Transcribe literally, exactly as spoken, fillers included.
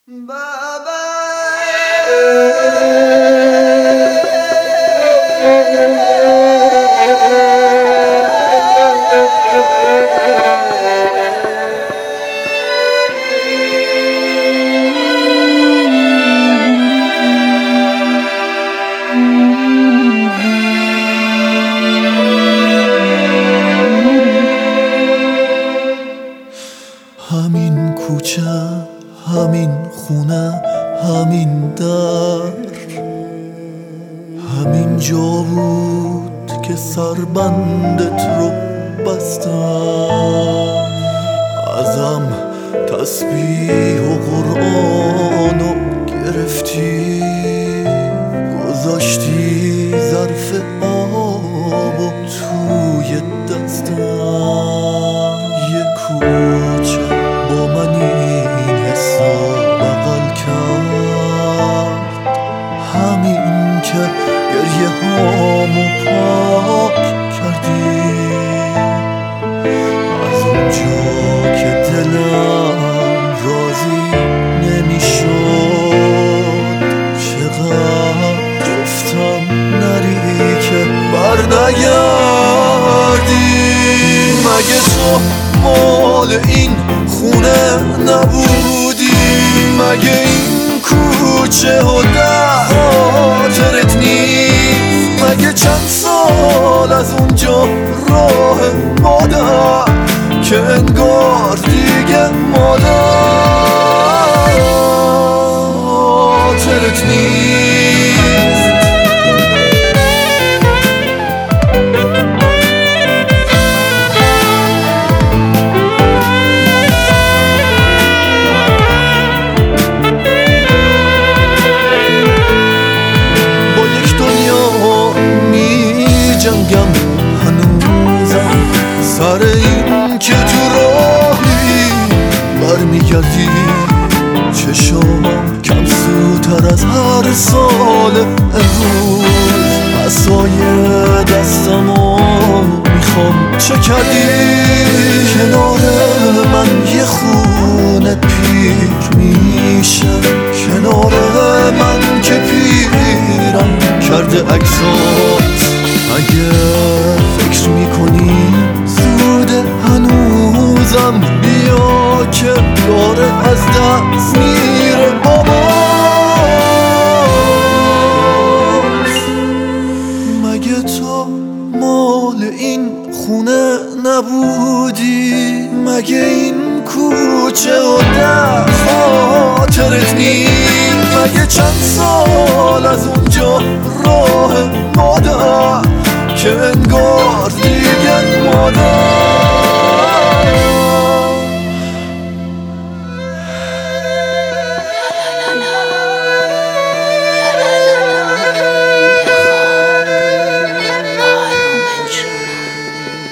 همین کوچه، همین خونه، همین در، همین جا بود که سربندت رو بستم. ازم تسبیح و قرآن رو گرفتی، گذاشتی ظرف آب و توی دستم. یه کوچه با من این حسا بغل کرد، همین که گریه هامو پاک کردی. از اونجا که دلم راضی نمیشد، چقدر گفتم نری که بر نگردی. مگه تو مال این خونه نبودی؟ مگه این کوچه و ده خاطرت نیست؟ مگه چند سال از اونجا راه مادر که انگار دیگه مادر خاطرت نیست؟ جنگم هنوزم سر این که تو راهی برمیگردی. چشام کم سوتر از هر سال امروز، عصای دستمو میخوام چه کردی؟ کنار من یه خونه پیر میشه، کنار من که پیرم کرده عکسات. اگه فکر میکنی زوده هنوزم، بیا که داره از دست میره بابا. مگه تو مال این خونه نبودی؟ مگه این کوچه و ده خاطرت نیست؟ مگه چند سال از اونجا راه مادر که انگار دیگه مادر